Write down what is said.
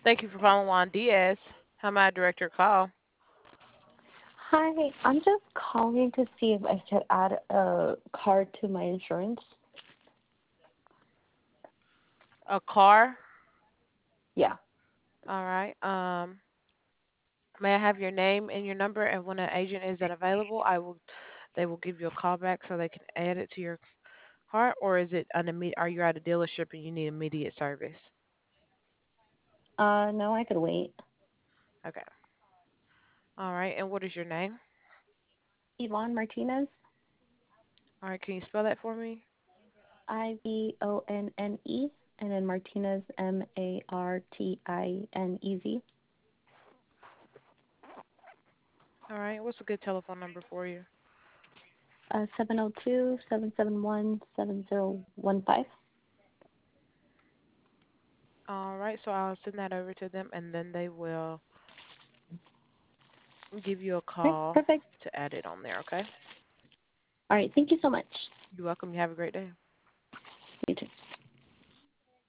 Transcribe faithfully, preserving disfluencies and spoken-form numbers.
Thank you for calling Juan Diaz. How may I direct your call? Hi, I'm just calling to see if I could add a card to my insurance. A car? Yeah. All right. Um, may I have your name and your number, and when an agent is available, I will. They will give you a call back so they can add it to your car, or is it an immediate? Are you at a dealership and you need immediate service? Uh, no, I could wait. Okay. All right. And what is your name? Yvonne Martinez, All right. Can you spell that for me? I V O N N E, and then Martinez, M A R T I N E Z. All right. What's a good telephone number for you? Uh, seven zero two, seven seven one, seven zero one five. All right. So I'll send that over to them, and then they will give you a Okay, call perfect. to add it on there. Okay. All right, thank you so much. You're welcome. You have a great day. You too.